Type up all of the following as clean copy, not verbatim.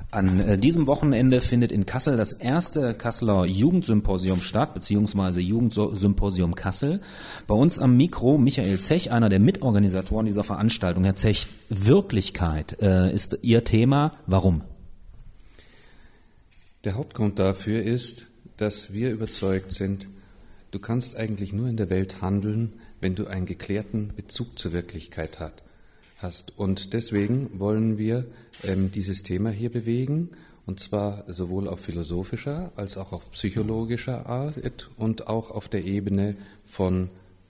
An diesem Wochenende findet in Kassel das erste Kasseler Jugendsymposium statt, beziehungsweise Jugendsymposium Kassel. Bei uns am Mikro Michael Zech, einer der Mitorganisatoren dieser Veranstaltung. Herr Zech, Wirklichkeit ist Ihr Thema. Warum? Der Hauptgrund dafür ist, dass wir überzeugt sind, du kannst eigentlich nur in der Welt handeln, wenn du einen geklärten Bezug zur Wirklichkeit hast. Und deswegen wollen wir dieses Thema hier bewegen, und zwar sowohl auf philosophischer als auch auf psychologischer Art und auch auf der Ebene von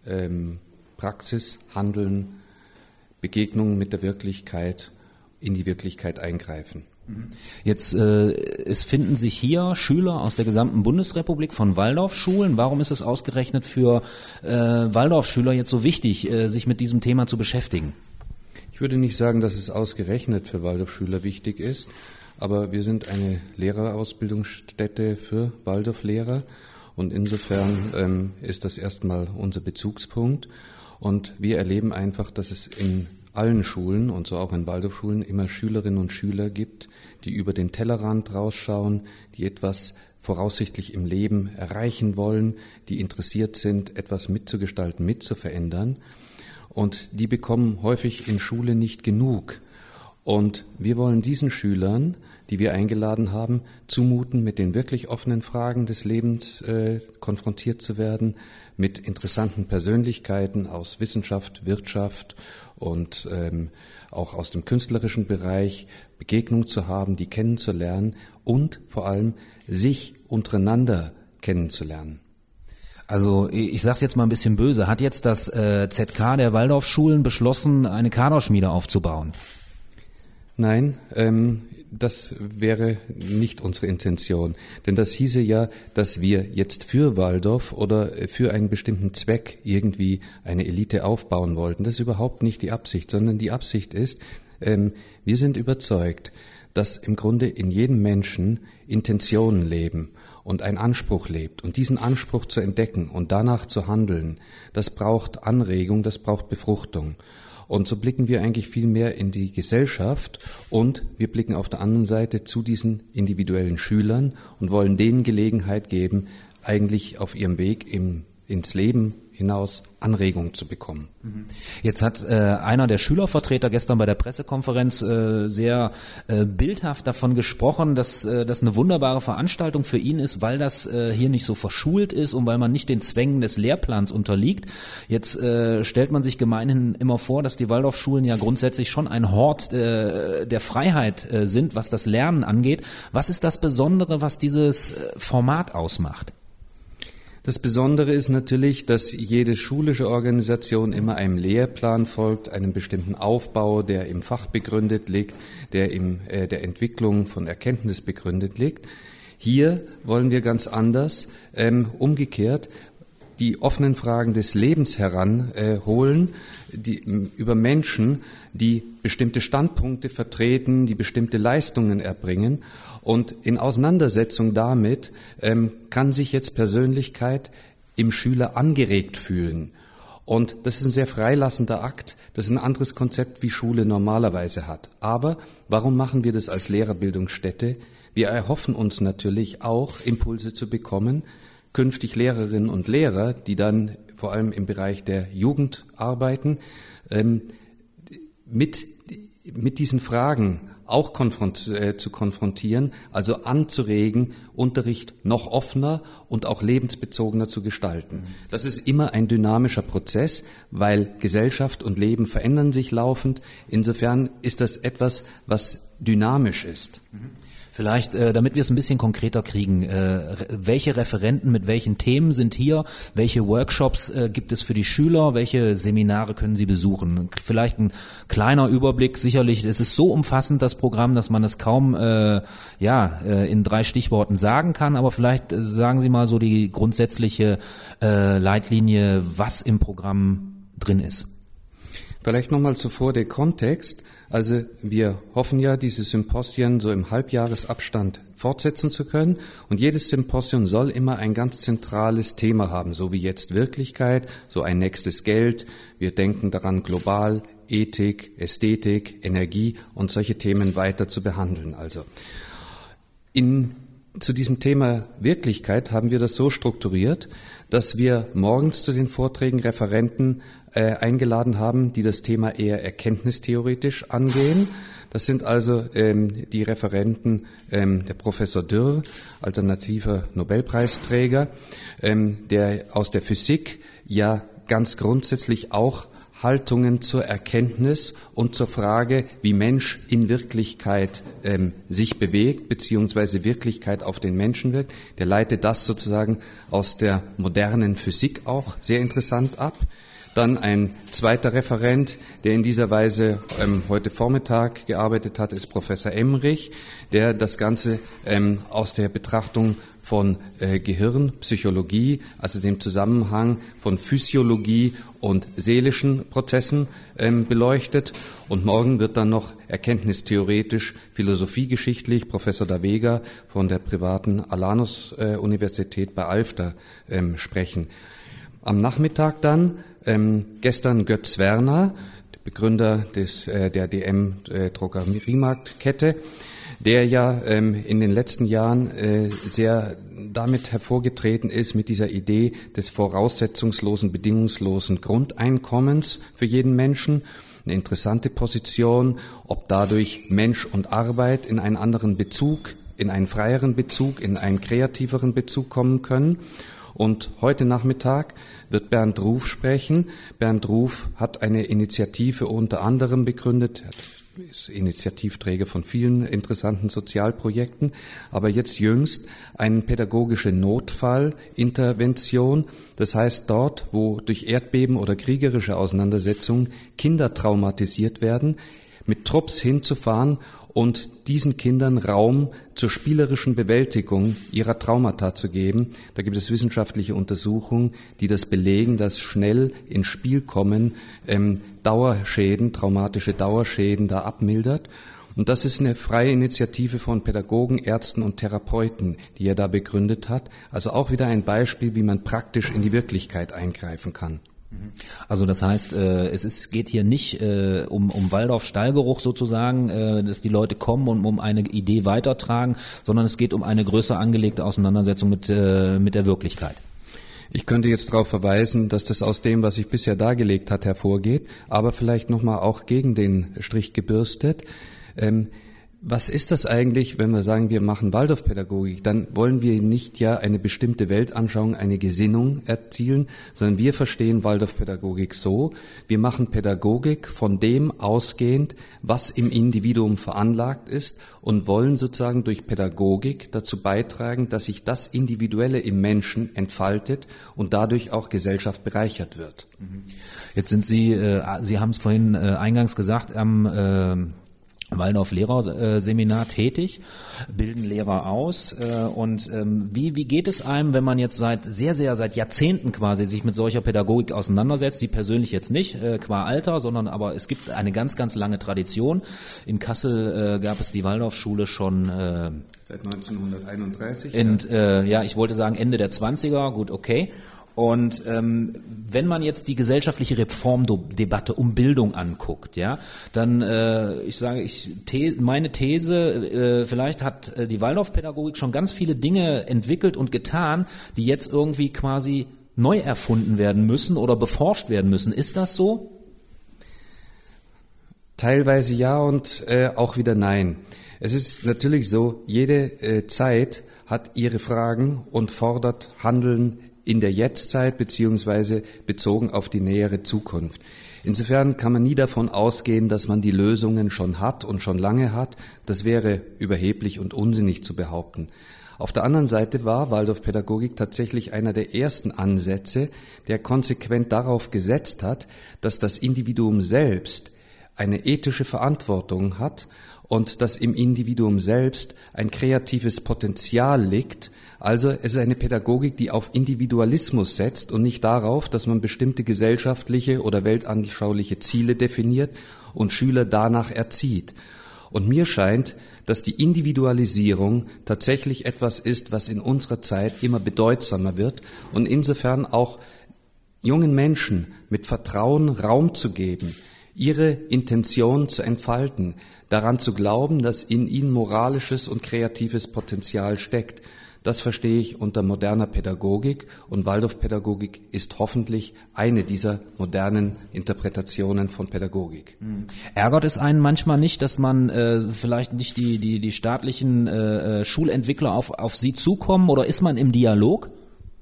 Praxis, Handeln, Begegnungen mit der Wirklichkeit, in die Wirklichkeit eingreifen. Jetzt es finden sich hier Schüler aus der gesamten Bundesrepublik von Waldorfschulen. Warum ist es ausgerechnet für Waldorfschüler jetzt so wichtig, sich mit diesem Thema zu beschäftigen? Ich würde nicht sagen, dass es ausgerechnet für Waldorfschüler wichtig ist, aber wir sind eine Lehrerausbildungsstätte für Waldorflehrer und insofern ist das erstmal unser Bezugspunkt und wir erleben einfach, dass es in allen Schulen und so auch in Waldorfschulen immer Schülerinnen und Schüler gibt, die über den Tellerrand rausschauen, die etwas voraussichtlich im Leben erreichen wollen, die interessiert sind, etwas mitzugestalten, mitzuverändern. Und die bekommen häufig in Schule nicht genug. Und wir wollen diesen Schülern, die wir eingeladen haben, zumuten, mit den wirklich offenen Fragen des Lebens konfrontiert zu werden, mit interessanten Persönlichkeiten aus Wissenschaft, Wirtschaft und auch aus dem künstlerischen Bereich Begegnung zu haben, die kennenzulernen und vor allem sich untereinander kennenzulernen. Also ich sage es jetzt mal ein bisschen böse. Hat jetzt das ZK der Waldorfschulen beschlossen, eine Kaderschmiede aufzubauen? Nein, das wäre nicht unsere Intention. Denn das hieße ja, dass wir jetzt für Waldorf oder für einen bestimmten Zweck irgendwie eine Elite aufbauen wollten. Das ist überhaupt nicht die Absicht, sondern die Absicht ist, wir sind überzeugt, dass im Grunde in jedem Menschen Intentionen leben und ein Anspruch lebt. Und diesen Anspruch zu entdecken und danach zu handeln, das braucht Anregung, das braucht Befruchtung. Und so blicken wir eigentlich viel mehr in die Gesellschaft und wir blicken auf der anderen Seite zu diesen individuellen Schülern und wollen denen Gelegenheit geben, eigentlich auf ihrem Weg ins Leben hinaus Anregungen zu bekommen. Jetzt hat einer der Schülervertreter gestern bei der Pressekonferenz sehr bildhaft davon gesprochen, dass das eine wunderbare Veranstaltung für ihn ist, weil das hier nicht so verschult ist und weil man nicht den Zwängen des Lehrplans unterliegt. Jetzt stellt man sich gemeinhin immer vor, dass die Waldorfschulen ja grundsätzlich schon ein Hort der Freiheit sind, was das Lernen angeht. Was ist das Besondere, was dieses Format ausmacht? Das Besondere ist natürlich, dass jede schulische Organisation immer einem Lehrplan folgt, einem bestimmten Aufbau, der im Fach begründet liegt, der in der Entwicklung von Erkenntnis begründet liegt. Hier wollen wir ganz anders, umgekehrt, die offenen Fragen des Lebens heranholen, über Menschen, die bestimmte Standpunkte vertreten, die bestimmte Leistungen erbringen. Und in Auseinandersetzung damit kann sich jetzt Persönlichkeit im Schüler angeregt fühlen. Und das ist ein sehr freilassender Akt. Das ist ein anderes Konzept, wie Schule normalerweise hat. Aber warum machen wir das als Lehrerbildungsstätte? Wir erhoffen uns natürlich auch, Impulse zu bekommen, künftig Lehrerinnen und Lehrer, die dann vor allem im Bereich der Jugend arbeiten, mit diesen Fragen auch zu konfrontieren, also anzuregen, Unterricht noch offener und auch lebensbezogener zu gestalten. Das ist immer ein dynamischer Prozess, weil Gesellschaft und Leben verändern sich laufend. Insofern ist das etwas, was dynamisch ist. Vielleicht, damit wir es ein bisschen konkreter kriegen, welche Referenten mit welchen Themen sind hier, welche Workshops gibt es für die Schüler, welche Seminare können sie besuchen? Vielleicht ein kleiner Überblick, sicherlich, es ist so umfassend, das Programm, dass man es kaum in 3 Stichworten sagen kann, aber vielleicht sagen Sie mal so die grundsätzliche Leitlinie, was im Programm drin ist. Vielleicht nochmal zuvor der Kontext. Also wir hoffen ja, diese Symposien so im Halbjahresabstand fortsetzen zu können. Und jedes Symposium soll immer ein ganz zentrales Thema haben, so wie jetzt Wirklichkeit, so ein nächstes Geld. Wir denken daran global, Ethik, Ästhetik, Energie und solche Themen weiter zu behandeln. Also zu diesem Thema Wirklichkeit haben wir das so strukturiert, dass wir morgens zu den Vorträgen Referenten eingeladen haben, die das Thema eher erkenntnistheoretisch angehen. Das sind also die Referenten der Professor Dürr, alternativer Nobelpreisträger, der aus der Physik ja ganz grundsätzlich auch Haltungen zur Erkenntnis und zur Frage, wie Mensch in Wirklichkeit sich bewegt, beziehungsweise Wirklichkeit auf den Menschen wirkt. Der leitet das sozusagen aus der modernen Physik auch sehr interessant ab. Dann ein zweiter Referent, der in dieser Weise heute Vormittag gearbeitet hat, ist Professor Emrich, der das Ganze aus der Betrachtung von Gehirn, Psychologie, also dem Zusammenhang von Physiologie und seelischen Prozessen beleuchtet. Und morgen wird dann noch erkenntnistheoretisch, philosophiegeschichtlich Professor Da Vega von der privaten Alanus-Universität bei Alfter sprechen. Am Nachmittag dann gestern Götz Werner, Begründer der DM Drogeriemarktkette, der ja in den letzten Jahren sehr damit hervorgetreten ist mit dieser Idee des voraussetzungslosen, bedingungslosen Grundeinkommens für jeden Menschen. Eine interessante Position, ob dadurch Mensch und Arbeit in einen anderen Bezug, in einen freieren Bezug, in einen kreativeren Bezug kommen können. Und heute Nachmittag wird Bernd Ruf sprechen. Bernd Ruf hat eine Initiative unter anderem begründet, ist Initiativträger von vielen interessanten Sozialprojekten, aber jetzt jüngst eine pädagogische Notfallintervention. Das heißt, dort, wo durch Erdbeben oder kriegerische Auseinandersetzungen Kinder traumatisiert werden, mit Trupps hinzufahren und diesen Kindern Raum zur spielerischen Bewältigung ihrer Traumata zu geben. Da gibt es wissenschaftliche Untersuchungen, die das belegen, dass schnell ins Spiel kommen Dauerschäden, traumatische Dauerschäden da abmildert. Und das ist eine freie Initiative von Pädagogen, Ärzten und Therapeuten, die er da begründet hat. Also auch wieder ein Beispiel, wie man praktisch in die Wirklichkeit eingreifen kann. Also das heißt, geht hier nicht um Waldorf-Stallgeruch sozusagen, dass die Leute kommen und um eine Idee weitertragen, sondern es geht um eine größer angelegte Auseinandersetzung mit der Wirklichkeit. Ich könnte jetzt darauf verweisen, dass das aus dem, was ich bisher dargelegt hat, hervorgeht, aber vielleicht nochmal auch gegen den Strich gebürstet. Was ist das eigentlich, wenn wir sagen, wir machen Waldorfpädagogik? Dann wollen wir nicht ja eine bestimmte Weltanschauung, eine Gesinnung erzielen, sondern wir verstehen Waldorfpädagogik so, wir machen Pädagogik von dem ausgehend, was im Individuum veranlagt ist und wollen sozusagen durch Pädagogik dazu beitragen, dass sich das Individuelle im Menschen entfaltet und dadurch auch Gesellschaft bereichert wird. Jetzt sind Sie haben es vorhin eingangs gesagt, am Waldorf-Lehrerseminar tätig, bilden Lehrer aus und wie geht es einem, wenn man jetzt seit Jahrzehnten quasi sich mit solcher Pädagogik auseinandersetzt, Sie persönlich jetzt nicht, qua Alter, sondern aber es gibt eine ganz, ganz lange Tradition. In Kassel gab es die Waldorfschule schon seit 1931. Ich wollte sagen Ende der 20er, gut, okay. Und wenn man jetzt die gesellschaftliche Reformdebatte um Bildung anguckt, ja, dann meine These, vielleicht hat die Waldorfpädagogik schon ganz viele Dinge entwickelt und getan, die jetzt irgendwie quasi neu erfunden werden müssen oder beforscht werden müssen. Ist das so? Teilweise ja und auch wieder nein. Es ist natürlich so, jede Zeit hat ihre Fragen und fordert Handeln in der Jetztzeit beziehungsweise bezogen auf die nähere Zukunft. Insofern kann man nie davon ausgehen, dass man die Lösungen schon hat und schon lange hat. Das wäre überheblich und unsinnig zu behaupten. Auf der anderen Seite war Waldorfpädagogik tatsächlich einer der ersten Ansätze, der konsequent darauf gesetzt hat, dass das Individuum selbst eine ethische Verantwortung hat und dass im Individuum selbst ein kreatives Potenzial liegt. Also es ist eine Pädagogik, die auf Individualismus setzt und nicht darauf, dass man bestimmte gesellschaftliche oder weltanschauliche Ziele definiert und Schüler danach erzieht. Und mir scheint, dass die Individualisierung tatsächlich etwas ist, was in unserer Zeit immer bedeutsamer wird und insofern auch jungen Menschen mit Vertrauen Raum zu geben, ihre Intention zu entfalten, daran zu glauben, dass in ihnen moralisches und kreatives Potenzial steckt. Das verstehe ich unter moderner Pädagogik, und Waldorfpädagogik ist hoffentlich eine dieser modernen Interpretationen von Pädagogik. Ärgert es einen manchmal nicht, dass man vielleicht nicht die staatlichen Schulentwickler auf Sie zukommen, oder ist man im Dialog?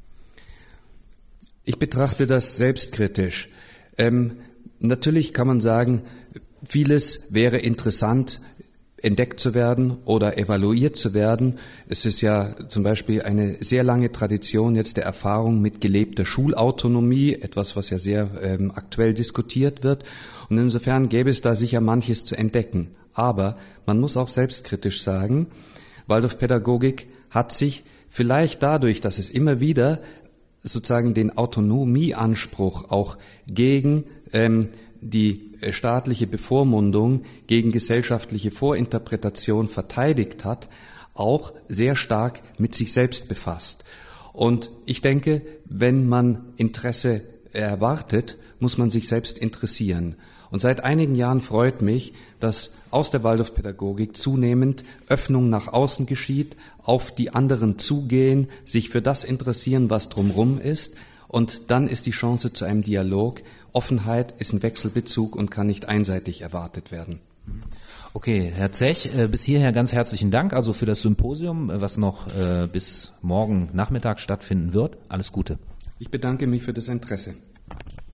Ich betrachte das selbstkritisch. Natürlich kann man sagen, vieles wäre interessant, entdeckt zu werden oder evaluiert zu werden. Es ist ja zum Beispiel eine sehr lange Tradition jetzt der Erfahrung mit gelebter Schulautonomie, etwas, was ja sehr aktuell diskutiert wird. Und insofern gäbe es da sicher manches zu entdecken. Aber man muss auch selbstkritisch sagen, Waldorfpädagogik hat sich vielleicht dadurch, dass es immer wieder sozusagen den Autonomieanspruch auch gegen die staatliche Bevormundung, gegen gesellschaftliche Vorinterpretation verteidigt hat, auch sehr stark mit sich selbst befasst. Und ich denke, wenn man Interesse erwartet, muss man sich selbst interessieren. Und seit einigen Jahren freut mich, dass aus der Waldorfpädagogik zunehmend Öffnung nach außen geschieht, auf die anderen zugehen, sich für das interessieren, was drumherum ist. Und dann ist die Chance zu einem Dialog. Offenheit ist ein Wechselbezug und kann nicht einseitig erwartet werden. Okay, Herr Zech, bis hierher ganz herzlichen Dank also für das Symposium, was noch bis morgen Nachmittag stattfinden wird. Alles Gute. Ich bedanke mich für das Interesse.